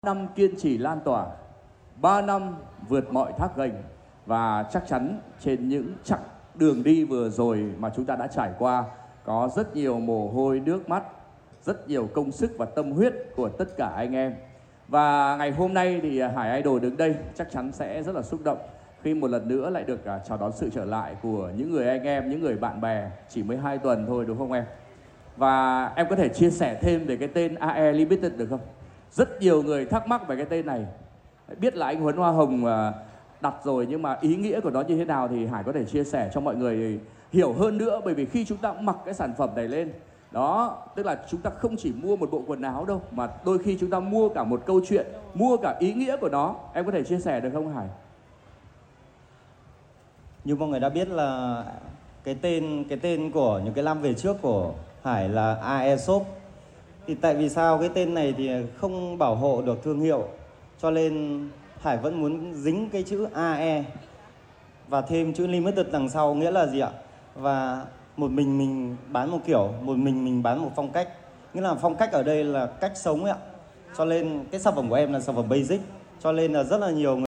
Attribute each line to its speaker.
Speaker 1: năm kiên trì lan tỏa, 3 năm vượt mọi thác gành, và chắc chắn trên những chặng đường đi vừa rồi mà chúng ta đã trải qua có rất nhiều mồ hôi nước mắt, rất nhiều công sức và tâm huyết của tất cả anh em. Và ngày hôm nay thì Hải Idol đứng đây chắc chắn sẽ rất là xúc động khi một lần nữa lại được chào đón sự trở lại của những người anh em, những người bạn bè chỉ mới 2 tuần thôi, đúng không em? Và em có thể chia sẻ thêm về cái tên AE Limited được không? Rất nhiều người thắc mắc về cái tên này. Biết là anh Huấn Hoa Hồng đặt rồi, nhưng mà ý nghĩa của nó như thế nào thì Hải có thể chia sẻ cho mọi người hiểu hơn nữa. Bởi vì khi chúng ta mặc cái sản phẩm này lên, đó, tức là chúng ta không chỉ mua một bộ quần áo đâu, mà đôi khi chúng ta mua cả một câu chuyện, mua cả ý nghĩa của nó. Em có thể chia sẻ được không Hải?
Speaker 2: Như mọi người đã biết là cái tên của những cái năm về trước của Hải là AE Shop. Thì tại vì sao cái tên này thì không bảo hộ được thương hiệu, cho nên Hải vẫn muốn dính cái chữ AE và thêm chữ Limited đằng sau, nghĩa là gì ạ? Và một mình bán một kiểu, một mình bán một phong cách. Nghĩa là phong cách ở đây là cách sống ấy ạ. Cho nên cái sản phẩm của em là sản phẩm basic, cho nên là rất là nhiều người